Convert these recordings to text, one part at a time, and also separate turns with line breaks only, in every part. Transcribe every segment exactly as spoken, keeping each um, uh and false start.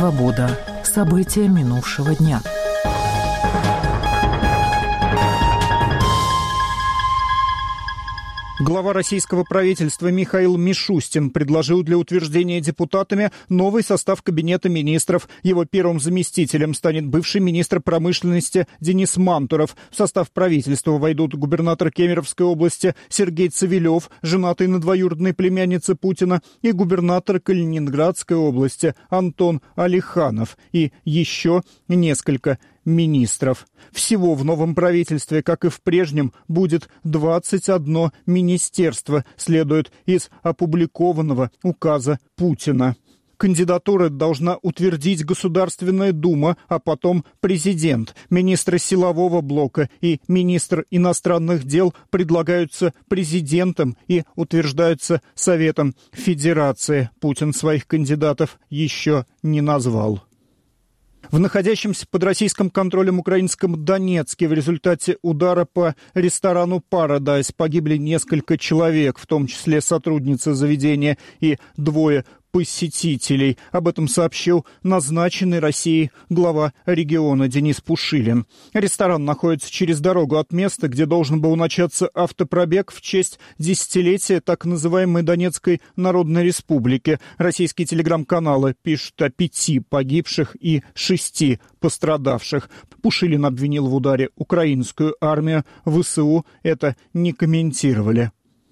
«Свобода». События минувшего дня.
Глава российского правительства Михаил Мишустин предложил для утверждения депутатами новый состав Кабинета министров. Его первым заместителем станет бывший министр промышленности Денис Мантуров. В состав правительства войдут губернатор Кемеровской области Сергей Цивилев, женатый на двоюродной племяннице Путина, и губернатор Калининградской области Антон Алиханов, и еще несколько министров. Всего в новом правительстве, как и в прежнем, будет двадцать одно министерство, следует из опубликованного указа Путина. Кандидатуры должна утвердить Государственная Дума, а потом президент. Министры силового блока и министр иностранных дел предлагаются президентом и утверждаются Советом Федерации. Путин своих кандидатов еще не назвал. В находящемся под российским контролем украинском Донецке в результате удара по ресторану «Парадайз» погибли несколько человек, в том числе сотрудница заведения и двое посетителей. Об этом сообщил назначенный Россией глава региона Денис Пушилин. Ресторан находится через дорогу от места, где должен был начаться автопробег в честь десятилетия так называемой Донецкой Народной Республики. Российские телеграм-каналы пишут о пяти погибших и шести пострадавших. Пушилин обвинил в ударе украинскую армию. ВСУ это не комментировали.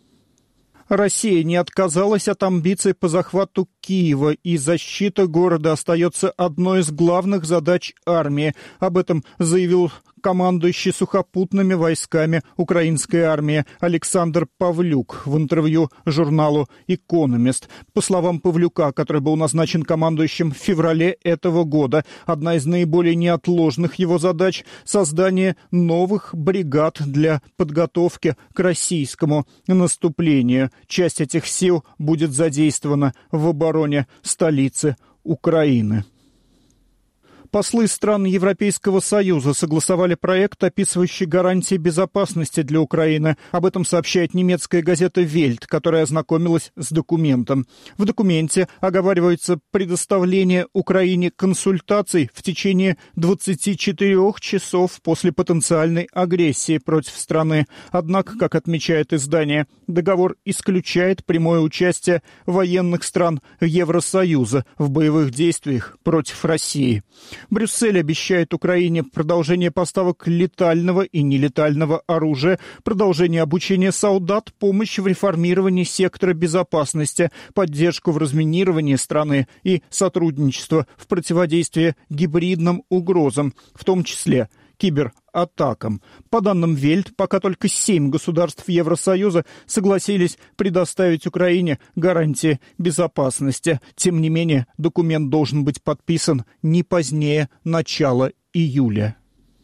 Россия не отказалась от амбиций по захвату Киева, и защита города остается одной из главных задач армии. Об этом заявил командующий сухопутными войсками украинской армии Александр Павлюк в интервью журналу «Экономист». По словам Павлюка, который был назначен командующим в феврале этого года, одна из наиболее неотложных его задач – создание новых бригад для подготовки к российскому наступлению. Часть этих сил будет задействована в обороне столицы Украины. Послы стран Европейского Союза согласовали проект, описывающий гарантии безопасности для Украины. Об этом сообщает немецкая газета «Вельт», которая ознакомилась с документом. В документе оговаривается предоставление Украине консультаций в течение двадцати четырёх часов после потенциальной агрессии против страны. Однако, как отмечает издание, договор исключает прямое участие военных стран Евросоюза в боевых действиях против России. Брюссель обещает Украине продолжение поставок летального и нелетального оружия, продолжение обучения солдат, помощь в реформировании сектора безопасности, поддержку в разминировании страны и сотрудничество в противодействии гибридным угрозам, в том числе кибератакам. По данным Вельт, пока только семь государств Евросоюза согласились предоставить Украине гарантии безопасности. Тем не менее, документ должен быть подписан не позднее начала июля.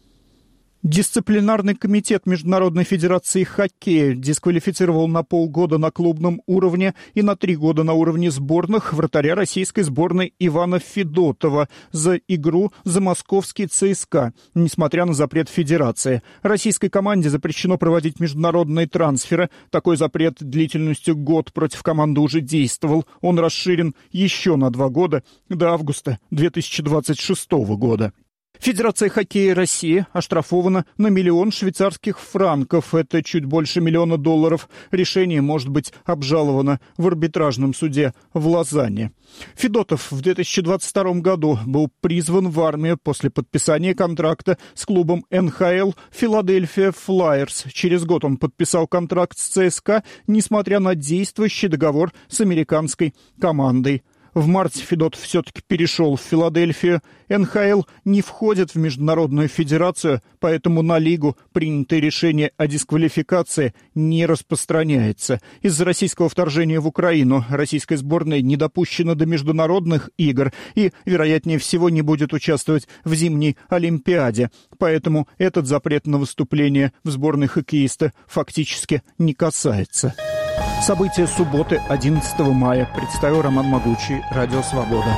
Дисциплинарный комитет Международной федерации хоккея дисквалифицировал на полгода на клубном уровне и на три года на уровне сборных вратаря российской сборной Ивана Федотова за игру за московский ЦСКА, несмотря на запрет федерации. Российской команде запрещено проводить международные трансферы. Такой запрет длительностью год против команды уже действовал. Он расширен еще на два года до августа две тысячи двадцать шестого года. Федерация хоккея России оштрафована на миллион швейцарских франков. Это чуть больше миллиона долларов. Решение может быть обжаловано в арбитражном суде в Лозанне. Федотов в две тысячи двадцать втором году был призван в армию после подписания контракта с клубом эн ха эл «Филадельфия Флайерс». Через год он подписал контракт с ЦСКА, несмотря на действующий договор с американской командой. В марте Федотов все-таки перешел в Филадельфию. эн ха эл не входит в Международную федерацию, поэтому на лигу принятое решение о дисквалификации не распространяется. Из-за российского вторжения в Украину российская сборная не допущена до международных игр и, вероятнее всего, не будет участвовать в зимней Олимпиаде. Поэтому этот запрет на выступление в сборной хоккеиста фактически не касается. События субботы, одиннадцатого мая. Представил Роман Могучий, Радио Свобода.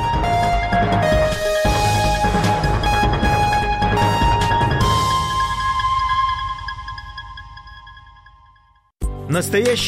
Настоящий